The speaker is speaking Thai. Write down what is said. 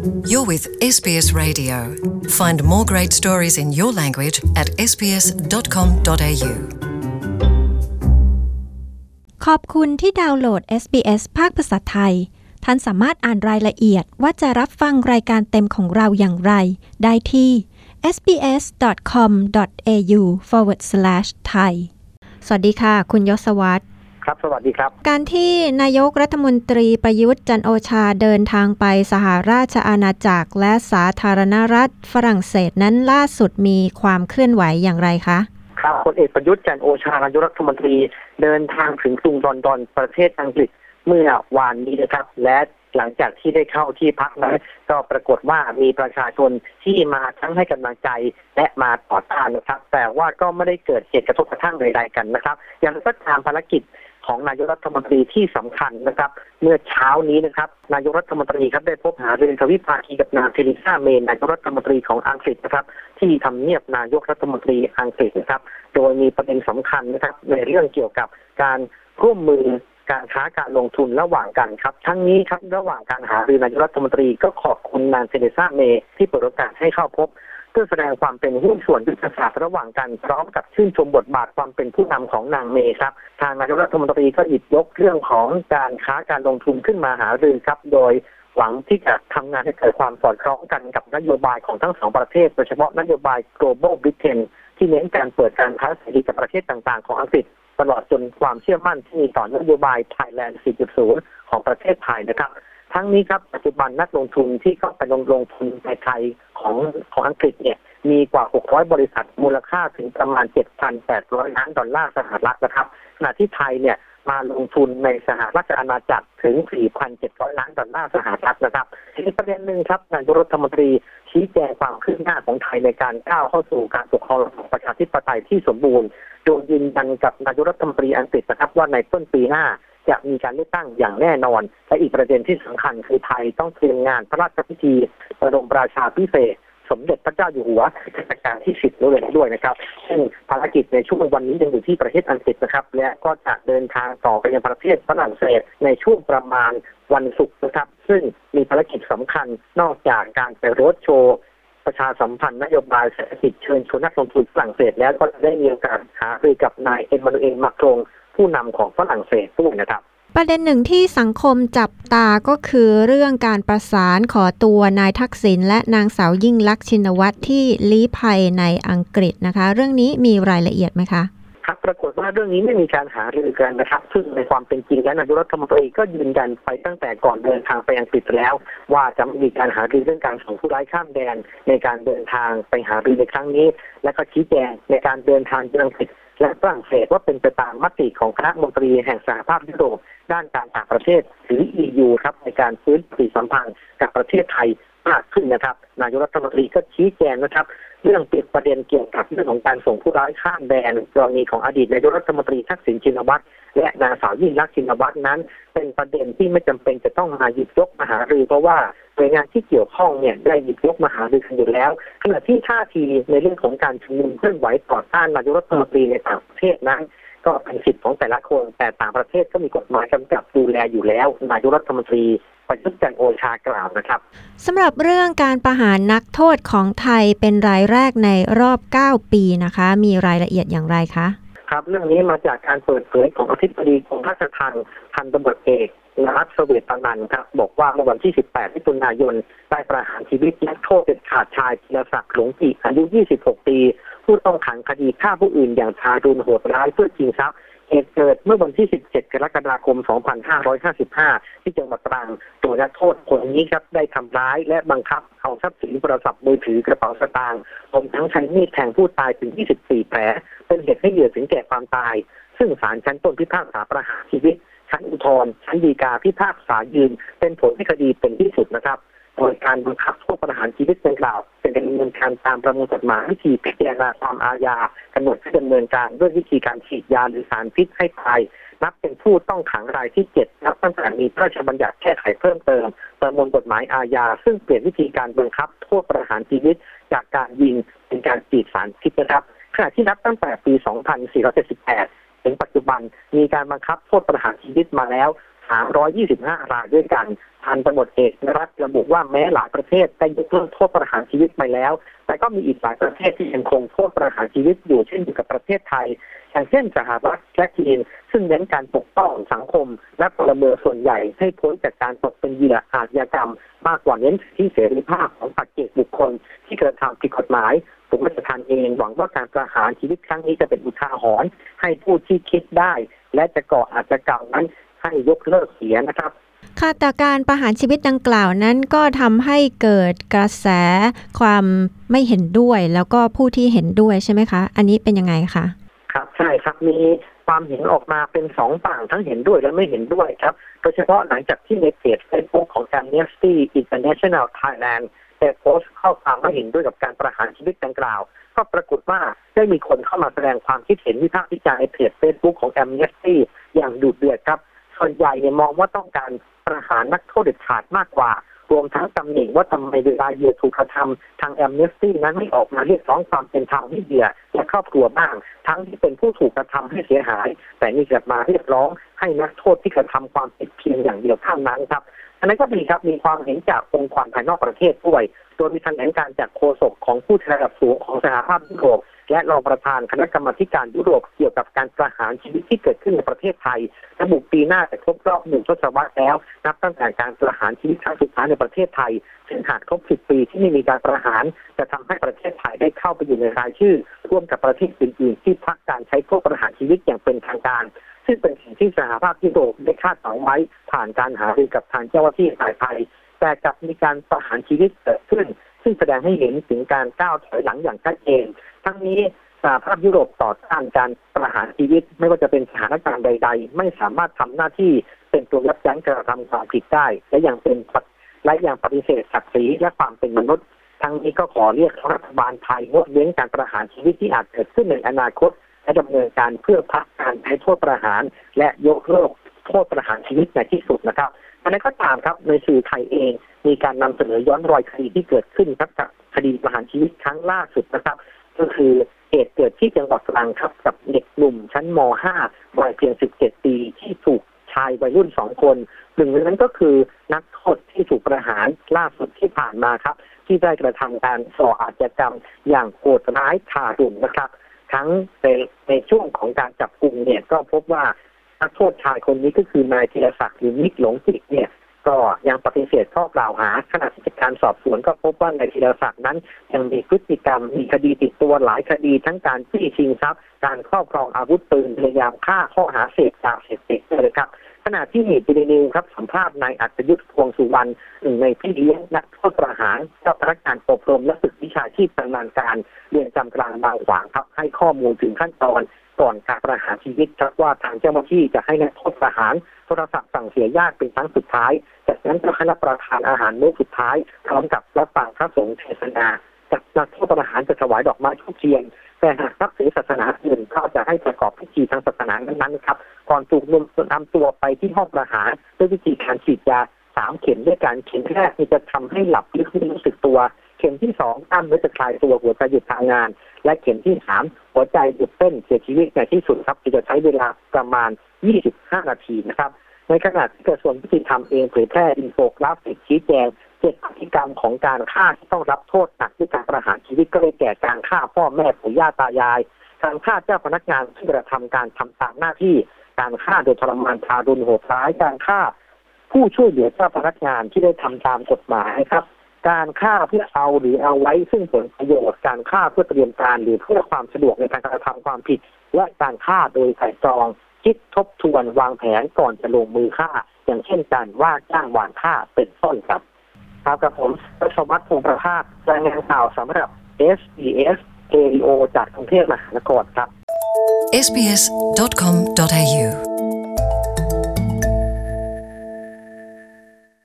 You're with SBS Radio. Find more great stories in your language at sbs.com.au. ขอบคุณที่ดาวน์โหลด SBS ภาคภาษาไทยท่านสามารถอ่านรายละเอียดว่าจะรับฟังรายการเต็มของเราอย่างไรได้ที่ sbs.com.au/thai สวัสดีค่ะคุณยศวัฒน์ครับสวัสดีครับการที่นายกรัฐมนตรีประยุทธ์จันทร์โอชาเดินทางไปสหราชอาณาจักรและสาธารณรัฐฝรั่งเศสนั้นล่าสุดมีความเคลื่อนไหวอย่างไรคะครับพลเอกประยุทธ์จันทร์โอชานายกรัฐมนตรีเดินทางถึงกรุงลอนดอนประเทศอังกฤษเมื่อวานนี้นะครับและหลังจากที่ได้เข้าที่พักนั้นก็ปรากฏว่ามีประชาชนที่มาทั้งให้กำลังใจและมาต่อต้านนะครับแต่ว่าก็ไม่ได้เกิดเหตุกระทบกระทั่งใดๆกันนะครับอย่างไรก็ตามภารกิจของนายกรัฐมนตรีที่สำคัญนะครับเมื่อเช้านี้นะครับนายกรัฐมนตรีครับได้พบหารือทวิภาคีกับนางเทเรซาเมย์นายกรัฐมนตรีของอังกฤษนะครับที่ทำเนียบนายกรัฐมนตรีอังกฤษนะครับโดยมีประเด็นสำคัญนะครับในเรื่องเกี่ยวกับการร่วมมือการค้าการลงทุนระหว่างกันครับทั้งนี้ครับระหว่างการหารือนายกรัฐมนตรีก็ขอบคุณนางเทเรซาเมย์ที่เปิดโอกาสให้เข้าพบเพื่อแสดงความเป็นหุ้นส่วนยุทธศาสตร์ระหว่างกันพร้อมกับชื่นชมบทบาทความเป็นผู้นำของนางเมย์ครับทางนายกรัฐมนตรีก็หยิบยกเรื่องของการค้าการลงทุนขึ้นมาหารือครับโดยหวังที่จะทำงานให้เกิดความสอดคล้องกันกับนโยบายของทั้งสองประเทศโดยเฉพาะนโยบาย Global Britain ที่เน้นการเปิดการค้าเสรีกับประเทศต่างๆของอังกฤษตลอดจนความเชื่อมั่นที่มีต่อนโยบาย Thailand 4.0 ของประเทศไทยนะครับทั้งนี้ครับปัจจุบันนักลงทุนที่เข้าไปลงทุนในไทยของอังกฤษเนี่ยมีกว่า600บริษัทมูลค่าถึงประมาณ 7,800 ล้านดอลลาร์สหรัฐนะครับขณะที่ไทยเนี่ยมาลงทุนในสหราชอาณาจักรถึง 4,700 ล้านดอลลาร์สหรัฐนะครับอีกประเด็นหนึ่งครับนายกรัฐมนตรีชี้แจงความคืบหน้าของไทยในการก้าวเข้าสู่การปกครองระบอบประชาธิปไตยที่สมบูรณ์โดยยืนยันกับนายกรัฐมนตรีอังกฤษนะครับว่าในต้นปีหน้าจะมีการเลือกตั้งอย่างแน่นอนและอีกประเด็นที่สำคัญคือไทยต้องเตรียมงานพระราชพิธีบรมราชาภิเษกสมเด็จพระเจ้าอยู่หัวรัชกาลที่10ด้วยนะครับซึ่งภารกิจในช่วงวันนี้ยังอยู่ที่ประเทศอังกฤษนะครับและก็จะเดินทางต่อไปยังประเทศฝรั่งเศสในช่วงประมาณวันศุกร์นะครับซึ่งมีภารกิจสำคัญนอกจากการไปโรดโชว์ประชาสัมพันธ์นโยบายเศรษฐกิจเชิญชวนนักลงทุนฝรั่งเศสแล้วก็จะได้มีโอกาสหารือกับนายเอ็มมานูเอล มาครงผู้นำของฝรั่งเศสด้วยนะครับประเด็นหนึ่งที่สังคมจับตาก็คือเรื่องการประสานขอตัวนายทักษิณและนางสาวยิ่งลักษณ์ชินวัตรที่ลี้ภัยในอังกฤษนะคะเรื่องนี้มีรายละเอียดไหมคะครับปรากฏว่าเรื่องนี้ไม่มีการหารือกันนะครับซึ่งในความเป็นจริงแล้วนายกรัฐมนตรีก็ยืนยันไปตั้งแต่ก่อนเดินทางไปอังกฤษแล้วว่าจะไม่มีการหารือเรื่องการส่งผู้ร้ายข้ามแดนในการเดินทางไปหารือในครั้งนี้และก็ชี้แจงในการเดินทางไปอังกฤษและฝรั่งเศสว่าเป็นไปตามมติของคณะมนตรีแห่งสหภาพยุโรปด้านการต่างประเทศหรือ EU ครับในการฟื้นปฏิสัมพันธ์กับประเทศไทยมากขึ้นนะครับนายกรัฐมนตรีก็ชี้แจงนะครับเรื่องปิดประเด็นเกี่ยวกับเรื่องของการส่งผู้ร้ายข้ามแดนกรณีของอดีตนายกรัฐมนตรีทักษิณชินวัตรและนางสาวยิ่งลักษณ์ชินวัตรนั้นเป็นประเด็นที่ไม่จำเป็นจะต้องมาหยิบยกมาหารือเพราะว่าหน่วยงานที่เกี่ยวข้องเนี่ยได้หยิบยกมาหารือกันอยู่แล้วขณะที่ท่าทีในเรื่องของการชุมนุมเคลื่อนไหวต่อต้านนายกรัฐมนตรีในต่างประเทศนั้นก็เป็นสิทธิของแต่ละคนแต่ต่างประเทศก็มีกฎหมายกำกับดูแลอยู่แล้วนายกรัฐมนตรีประยุทธ์จันทร์โอชากล่าวนะครับสำหรับเรื่องการประหารนักโทษของไทยเป็นรายแรกในรอบ9ปีนะคะมีรายละเอียดอย่างไรคะครับเรื่องนี้มาจากการเปิดเผยของอธิบดีกรมราชทัณฑ์พันตำรวจเอกนรัตน์เสวตนันท์ครับบอกว่าเมื่อวันที่18มิถุนายนได้ประหารชีวิตนักโทษเด็ดขาดชายธีรศักดิ์หลงจิอายุ26ปีผู้ต้องขังคดีฆ่าผู้อื่นอย่างทารุณโหดร้ายเพื่อชิงทรัพย์เหตุเกิดเมื่อวันที่17กรกฎาคม2555ที่จังหวัดตรังตัวนักโทษคนนี้ครับได้ทำร้ายและบังคับเอาทรัพย์สินโทรศัพท์มือถือกระเป๋าสตางค์รวมทั้งใช้มีดแทงผู้ตายถึง24แผลเป็นเหตุให้เหยื่อถึงแก่ความตายซึ่งศาลชั้นต้นพิพากษาประหารชีวิตชั้นอุทธรณ์ชั้นฎีกาพิพากษายืนเป็นผลให้คดีเป็นที่สุดนะครับโดยการบังคับโทษประหารชีวิตดังกล่าวเป็นการดำเนินการตามประมวลกฎหมายวิธีพิจารณาความอาญากำหนดให้ดำเนินการด้วยวิธีการฉีดยาหรือสารพิษให้ตายนับเป็นผู้ต้องขังรายที่7นับตั้งแต่มีพระราชบัญญัติแก้ไขเพิ่มเติมประมวลกฎหมายอาญาซึ่งเปลี่ยนวิธีการบังคับโทษประหารชีวิตจากการยิงเป็นการฉีดสารพิษนะครับขณะที่นับตั้งแต่ปี 2478 ถึงปัจจุบันมีการบังคับโทษประหารชีวิตมาแล้ว 325 รายด้วยกันพันตำรวจเอกนรัตน์ระบุว่าแม้หลายประเทศได้ยกเลิกโทษประหารชีวิตไปแล้วแต่ก็มีอีกหลายประเทศที่ยังคงโทษประหารชีวิตอยู่เช่นเดียวกับประเทศไทยอย่างเช่นสหรัฐและจีนซึ่งเน้นการปกป้องสังคมและพลเมืองส่วนใหญ่ให้พ้นจากการตกเป็นเหยื่ออาชญากรรมมากกว่าเน้นที่เสรีภาพของปัจเจกบุคคลที่กระทำผิดกฎหมายผมราชทานเองหวังว่าการประหารชีวิตครั้งนี้จะเป็นอุทาหรณ์ให้ผู้ที่คิดได้และจะก่ออาชญากรรมนั้นให้ยกเลิกเสียนะครับค่ะแต่การประหารชีวิตดังกล่าวนั้นก็ทำให้เกิดกระแสความไม่เห็นด้วยแล้วก็ผู้ที่เห็นด้วยใช่ไหมคะอันนี้เป็นยังไงคะครับใช่ครับมีความเห็นออกมาเป็นสองฝั่งทั้งเห็นด้วยและไม่เห็นด้วยครับโดยเฉพาะหลังจากที่ในเพจ Facebook ของ Amnesty International Thailand ได้โพสต์ข้อความไม่เห็นด้วยกับการประหารชีวิตดังกล่าวก็ปรากฏว่าได้มีคนเข้ามาแสดงความคิดเห็นวิพากษ์วิจารณ์ในเพจ Facebook ของ Amnesty อย่างดุเดือดครับส่วนใหญ่มองว่าต้องการประหารนักโทษเด็ดขาดมากกว่ารวมทั้งตำหนิว่าทำไมเวลาเหยื่อถูกกระทำทาง Amnesty นั้นไม่ออกมาเรียกร้องความเป็นธรรมให้เหยื่อและครอบครัวบ้างทั้งที่เป็นผู้ถูกกระทำให้เสียหายแต่นี่จะมาเรียกร้องให้นักโทษที่กระทำความผิดเพียงอย่างเดียวเท่านั้นครับอันนั้นก็ดีครับมีความเห็นจากองค์กรภายนอกประเทศด้วยโดยมีแถลงการจากโฆษกของผู้แทนระดับสูงของสหภาพยุโรปและรองประธานคณะกรรมาการยุโรปเกี่ยวกับการประหารชีวิตที่เกิดขึ้นในประเทศไทยระบุปีหน้าจะครบรอบ1 ทศวรรษแล้วนับตั้งแต่การประหารชีวิตครั้งสุดท้ายในประเทศไทยซึ่งหากครบ10 ปีที่ไม่มีการประหารจะทำให้ประเทศไทยได้เข้าไปอยู่ในรายชื่อร่วมกับประเทศอื่นๆที่พักการใช้โทษประหารชีวิตอย่างเป็นทางการซึ่งเป็นสิ่งที่สหภาพยุโรปได้คาดหวังไว้ผ่านการหารือกับทางเจ้าหน้าที่ฝ่ายไทยแต่กลับมีการประหารชีวิตเกิดขึ้นซึ่งแสดงให้เห็นถึงการก้าวถอยหลังอย่างชัดเจนทั้งนี้สหภาพยุโรปต่อต้านการประหารชีวิตไม่ว่าจะเป็นสถานการณ์ใดๆไม่สามารถทำหน้าที่เป็นตัวยับยั้งการกระทำความผิดได้และยังปฏิเสธศักดิ์ศรีและความเป็นมนุษย์ทั้งนี้ก็ขอเรียกรัฐบาลไทยงดเว้นการประหารชีวิตที่อาจเกิดขึ้นในอนาคตและดำเนินการเพื่อพักการใช้โทษประหารและยกเลิกโทษประหารชีวิตในที่สุดนะครับอันนั้นก็ตามครับในสื่อไทยเองมีการนำเสนอย้อนรอยคดีที่เกิดขึ้นครับกับคดีประหารชีวิตครั้งล่าสุดนะครับก็คือเหตุเกิดที่จังหวัดตรังครับกับเด็กหนุ่มชั้นม.5 วัยเพียง17 ปีที่ถูกชายวัยรุ่น2 คนหนึ่งในนั้นก็คือนักโทษที่ถูกประหารล่าสุดที่ผ่านมาครับที่ได้กระทำการก่ออาชญากรรมอย่างโหดร้ายทารุณนะครับทั้งในช่วงของการจับกุมเนี่ยก็พบว่านักโทษชายคนนี้ก็คือนายธีรศักดิ์หรือนิกหลงจิตเนี่ยก็ยังปฏิเสธข้อกล่าวหาขณะที่การสอบสวนก็พบว่านายธีรศักดิ์นั้นยังมีพฤติกรรมมีคดีติดตัวหลายคดีทั้งการจี้ชิงทรัพย์การครอบครองอาวุธปืนพยายามฆ่าข้อหาเสพยาเสพติดเลยครับขณะที่มีดีนิวครับสัมภาษณ์นายอัจยุทธพวงสุวรรณหนึ่งในพี่เลี้ยงนักโทษประหารเจ้าพนักงานอบรมและฝึกวิชาชีพชำนาญการเรือนจำกลางบางขวางครับให้ข้อมูลถึงขั้นตอนก่อนการประหารชีวิตครับว่าทางเจ้าหน้าที่จะให้นักโทษประหารโทรศัพท์สั่งเสียญาติเป็นครั้งสุดท้ายจากนั้นก็ให้รับประทานอาหารมื้อสุดท้ายพร้อมกับรับฟังพระสงฆ์เทศนาจากนักโทษประหารจะถวายดอกไม้ธูปเทียนแต่หากนับถือศาสนาอื่นก็จะให้ประกอบพิธีทางศาสนานั้นๆครับก่อนถูกนำตัวไปที่ห้องประหารด้วยวิธีการฉีดยา3 เข็มด้วยกันเข็มแรกจะทำให้หลับลึกไม่รู้สึกตัวเข็มที่2กล้ามเนื้อจะคลายตัวหัวใจหยุดทำงานและเข็มที่3หัวใจหยุดเต้นเสียชีวิตในที่สุดครับจะใช้เวลาประมาณ25 นาทีนะครับในขณะที่กระทรวงยุติธรรมเองเผยแพร่อินโฟกราฟิกชี้แจง7 พฤติกรรมของการฆ่าที่ต้องรับโทษหนักด้วยการประหารชีวิตก็เลยแก่การฆ่าพ่อแม่ปู่ย่าตายายการฆ่าเจ้าพนักงานที่กระทำการทำตามหน้าที่การฆ่าโดยทรมานทารุณโหดร้ายการฆ่าผู้ช่วยเหลือเจ้าพนักงานที่ได้ทำตามกฎหมายครับการฆ่าเพื่อเอาหรือเอาไว้ซึ่งผลประโยชน์การฆ่าเพื่อเตรียมการหรือเพื่อความสะดวกในการกระทำความผิดและการฆ่าโดยไตร่ตรองคิดทบทวนวางแผนก่อนจะลงมือฆ่าอย่างเช่นการว่าจ้างวานฆ่าเป็นต้นครับกับผมประชวัฒน์ พงษ์ประภาสรายงานข่าวสำหรับ SBS Radio จากกรุงเทพมหานครครับ sbs.com.au